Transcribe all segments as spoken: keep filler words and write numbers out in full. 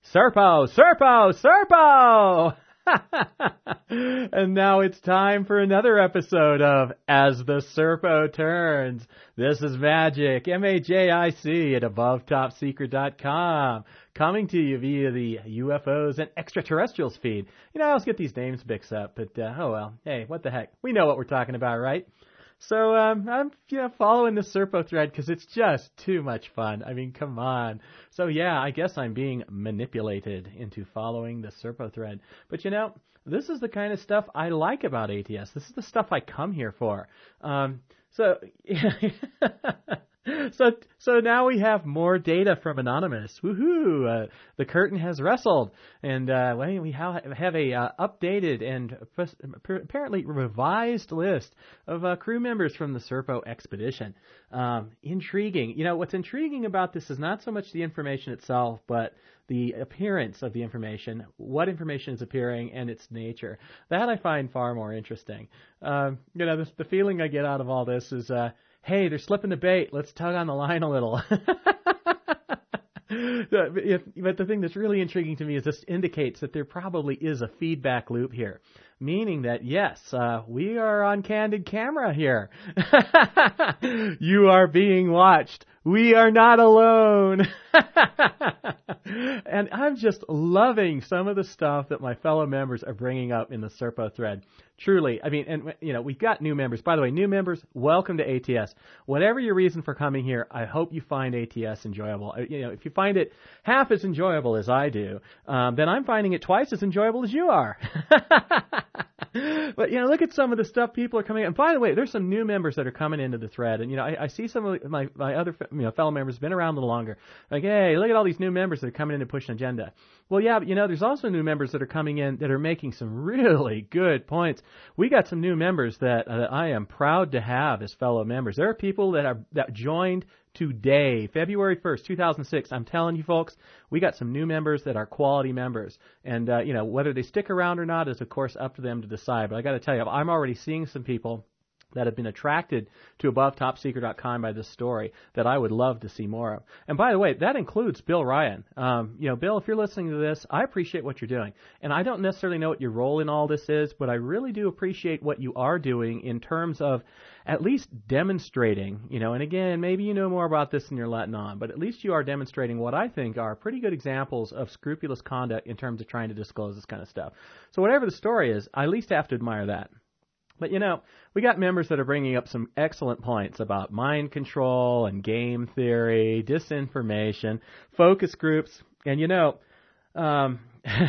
Serpo, Serpo, Serpo! And now it's time for another episode of As the Serpo Turns. This is Magic, M A J I C, at above top secret dot com, coming to you via the U F Os and Extraterrestrials feed. You know, I always get these names mixed up, but uh, oh well. Hey, what the heck? We know what we're talking about, right? So um, I'm you know, following the Serpo thread because it's just too much fun. I mean, come on. So yeah, I guess I'm being manipulated into following the Serpo thread. But you know, this is the kind of stuff I like about A T S. This is the stuff I come here for. Um, so so so now we have more data from Anonymous. Woohoo! Uh, the curtain has wrestled, and uh, we have a uh, updated and apparently revised list of uh, crew members from the Serpo expedition. Um, intriguing. You know, what's intriguing about this is not so much the information itself, but the appearance of the information, what information is appearing, and its nature. That I find far more interesting. Um, you know, the, the feeling I get out of all this is, uh, hey, they're slipping the bait. Let's tug on the line a little. if, but the thing that's really intriguing to me is this indicates that there probably is a feedback loop here, meaning that, yes, uh, we are on candid camera here. You are being watched. We are not alone. And I'm just loving some of the stuff that my fellow members are bringing up in the Serpo thread. Truly, I mean, and you know, we've got new members. By the way, new members, welcome to A T S. Whatever your reason for coming here, I hope you find A T S enjoyable. You know, if you find it half as enjoyable as I do, um, then I'm finding it twice as enjoyable as you are. But, you know, look at some of the stuff people are coming in. And by the way, there's some new members that are coming into the thread. And, you know, I, I see some of my, my other you know, fellow members have been around a little longer. Like, hey, look at all these new members that are coming in to push an agenda. Well, yeah, but, you know, there's also new members that are coming in that are making some really good points. We got some new members that uh, I am proud to have as fellow members. There are people that are that joined today, February first, two thousand six. I'm telling you, folks, we got some new members that are quality members. And, uh, you know, whether they stick around or not is, of course, up to them to decide. But I got to tell you, I'm already seeing some people that have been attracted to above top secret dot com by this story that I would love to see more of. And by the way, that includes Bill Ryan. Um, you know, Bill, if you're listening to this, I appreciate what you're doing. And I don't necessarily know what your role in all this is, but I really do appreciate what you are doing in terms of at least demonstrating, you know, and again, maybe you know more about this than you're letting on, but at least you are demonstrating what I think are pretty good examples of scrupulous conduct in terms of trying to disclose this kind of stuff. So whatever the story is, I at least have to admire that. But, you know, we got members that are bringing up some excellent points about mind control and game theory, disinformation, focus groups, and, you know, um,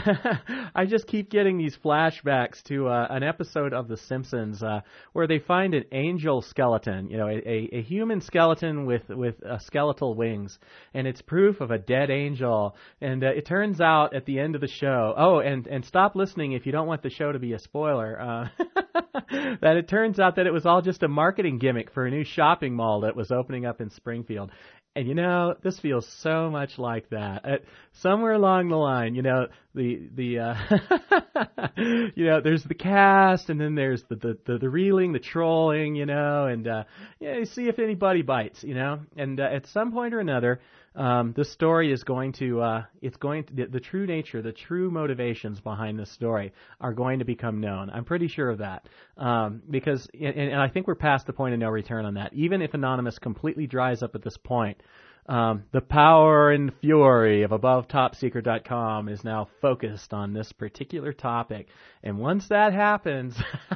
I just keep getting these flashbacks to uh, an episode of The Simpsons uh, where they find an angel skeleton, you know, a, a, a human skeleton with with uh, skeletal wings, and it's proof of a dead angel. And uh, it turns out at the end of the show, oh, and, and stop listening if you don't want the show to be a spoiler, uh, that it turns out that it was all just a marketing gimmick for a new shopping mall that was opening up in Springfield. And, you know, this feels so much like that. Uh, somewhere along the line, you know, the, the, uh, you know, there's the cast and then there's the, the, the, the reeling, the trolling, you know, and, uh, yeah, you see if anybody bites, you know, and, uh, at some point or another, um, the story is going to, uh, it's going to, the, the true nature, the true motivations behind this story are going to become known. I'm pretty sure of that. Um, because, and, and I think we're past the point of no return on that. Even if Anonymous completely dries up at this point, Um, the power and fury of above top secret dot com is now focused on this particular topic. And once that happens,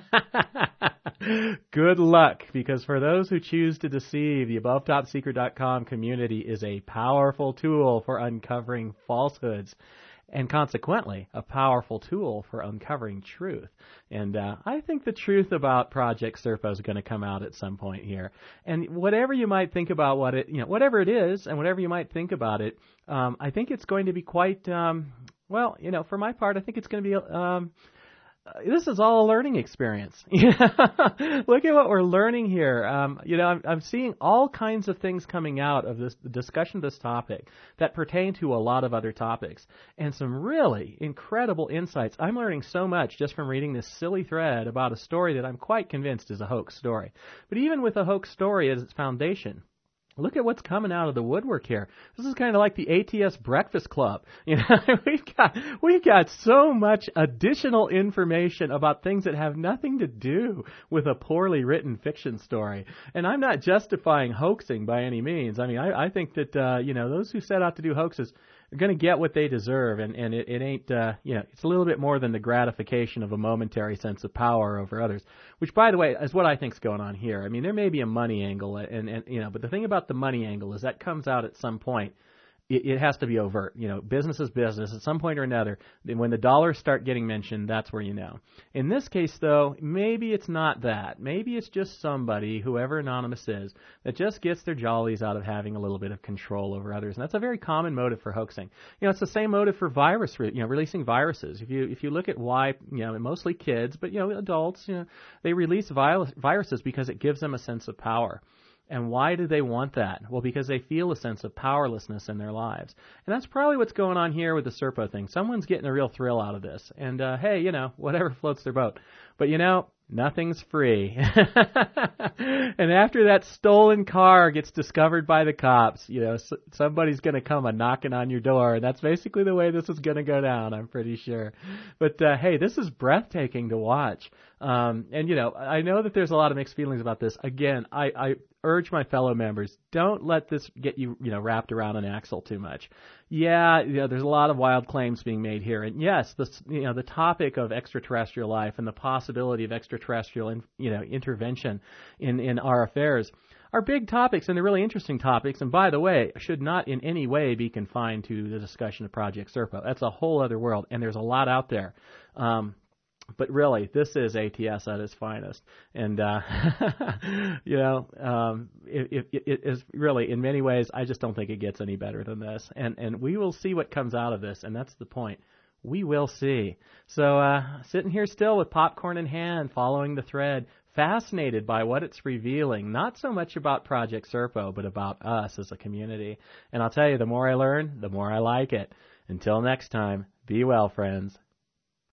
good luck, because for those who choose to deceive, the above top secret dot com community is a powerful tool for uncovering falsehoods, and consequently, a powerful tool for uncovering truth. And uh, I think the truth about Project Serpo is going to come out at some point here. And whatever you might think about what it, you know, whatever it is, and whatever you might think about it, um, I think it's going to be quite, um, well, you know, for my part, I think it's going to be, um, Uh, this is all a learning experience. Look at what we're learning here. Um, you know, I'm, I'm seeing all kinds of things coming out of this discussion of this topic that pertain to a lot of other topics, and some really incredible insights. I'm learning so much just from reading this silly thread about a story that I'm quite convinced is a hoax story. But even with a hoax story as its foundation, look at what's coming out of the woodwork here. This is kind of like the A T S Breakfast Club. You know, we've got we've got so much additional information about things that have nothing to do with a poorly written fiction story. And I'm not justifying hoaxing by any means. I mean, I, I think that uh, you know, those who set out to do hoaxes are going to get what they deserve, and and it, it ain't uh, you know, it's a little bit more than the gratification of a momentary sense of power over others, which, by the way, is what I think's going on here. I mean, there may be a money angle, and and you know, but the thing about the money angle is that comes out at some point. It, it has to be overt. You know, business is business. At some point or another, when the dollars start getting mentioned, that's where you know. In this case, though, maybe it's not that. Maybe it's just somebody, whoever Anonymous is, that just gets their jollies out of having a little bit of control over others. And that's a very common motive for hoaxing. You know, it's the same motive for virus, you know, releasing viruses. If you if you look at why, you know, mostly kids, but, you know, adults, you know, they release viruses because it gives them a sense of power. And why do they want that? Well, because they feel a sense of powerlessness in their lives. And that's probably what's going on here with the Serpo thing. Someone's getting a real thrill out of this. And, uh, hey, you know, whatever floats their boat. But, you know, nothing's free. And after that stolen car gets discovered by the cops, you know, somebody's going to come a knocking on your door. And that's basically the way this is going to go down, I'm pretty sure. But, uh, hey, this is breathtaking to watch. Um, and, you know, I know that there's a lot of mixed feelings about this. Again, I, I urge my fellow members, don't let this get you, you know, wrapped around an axle too much. Yeah, you know, there's a lot of wild claims being made here. And yes, this, you know, the topic of extraterrestrial life and the possibility of extraterrestrial, in, you know, intervention in, in our affairs are big topics, and they're really interesting topics. And by the way, should not in any way be confined to the discussion of Project Serpo. That's a whole other world, and there's a lot out there. Um, But really, this is A T S at its finest. And, uh, you know, um, it, it, it is really, in many ways, I just don't think it gets any better than this. And, and we will see what comes out of this, and that's the point. We will see. So uh, sitting here still with popcorn in hand, following the thread, fascinated by what it's revealing, not so much about Project Serpo, but about us as a community. And I'll tell you, the more I learn, the more I like it. Until next time, be well, friends.